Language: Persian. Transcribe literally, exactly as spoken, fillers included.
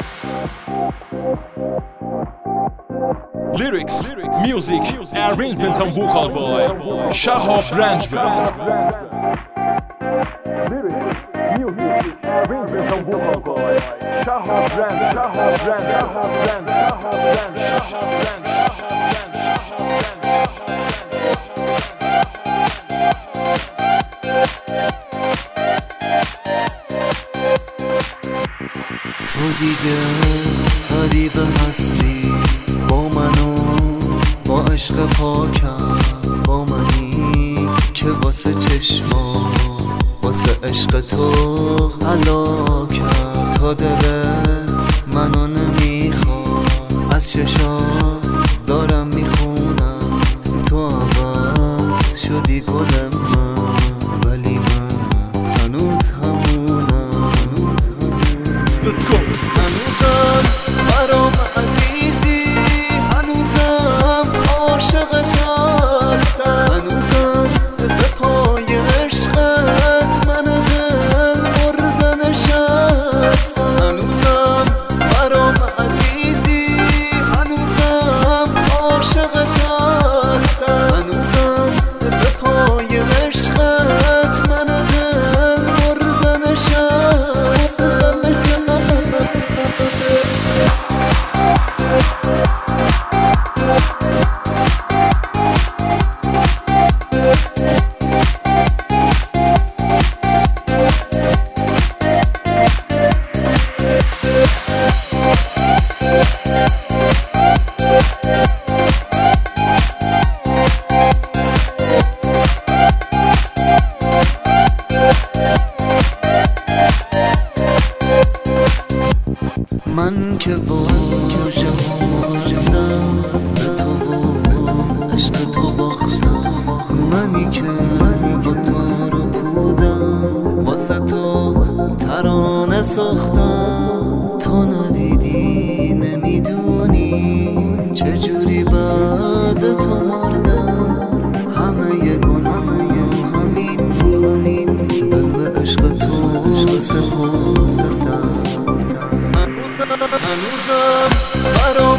Lyrics, music, arrangement and vocal by Shahab Branchman. Lyrics, music, arrangement and vocal by Shahab Branchman. Shahab Branchman. Shahab Branchman. Shahab تو دیگه غریب هستی با منو، با عشق پاکم، با منی که واسه چشما، واسه عشق تو هلاکم. تا دلت منو نمیخواد، از چشات دارم میخونم، تو عوض شدی گل من، ولی من هنوز همونم. Let's go. هنوزم برام عزیزی، هنوزم عاشقت هستم، هنوزم به پای عشقت من دل مرده نشستم. هنوزم برام عزیزی، هنوزم عاشقت هستم، هنوزم به پای عشقت من دل مرده نشستم. من که واژه ها هستم به تو و عشق تو باختم، منی که با تو رو پودم، واسه تو ترانه ساختم. تو ندیدی نمیدونی چجوری بعد تو مردم، همه ی گناه همین بود، دل به عشق تو سپردم. هنوزم برام